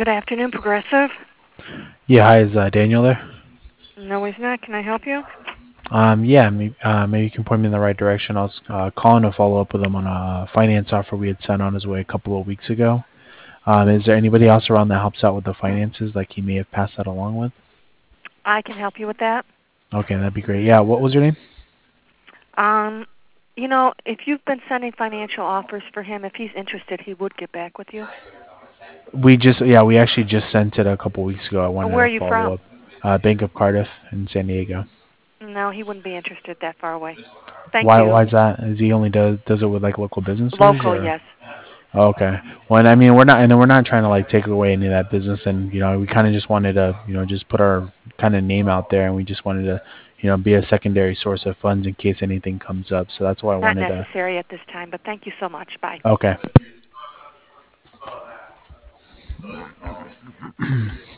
Good afternoon, Progressive. Yeah, hi, is Daniel there? No, he's not. Can I help you? Yeah, maybe you can point me in the right direction. I was calling to follow up with him on a finance offer we had sent on his way a couple of weeks ago. Is there anybody else around that helps out with the finances, like he may have passed that along with? I can help you with that. Okay, that'd be great. Yeah, what was your name? Um, if you've been sending financial offers for him, if he's interested, he would get back with you. We actually just sent it a couple weeks ago. I wanted Where are to you follow from? up. Bank of Cardiff in San Diego. No, he wouldn't be interested that far away. Thank Why you. is that? Is he only does it with like local businesses Local, or? yes. Okay. Well, and I mean, we're not trying to like take away any of that business, and we kind of just wanted to, just put our kind of name out there, and we just wanted to, be a secondary source of funds in case anything comes up. So that's why I Not wanted to. necessary at this time, but thank you so much. Bye. Okay.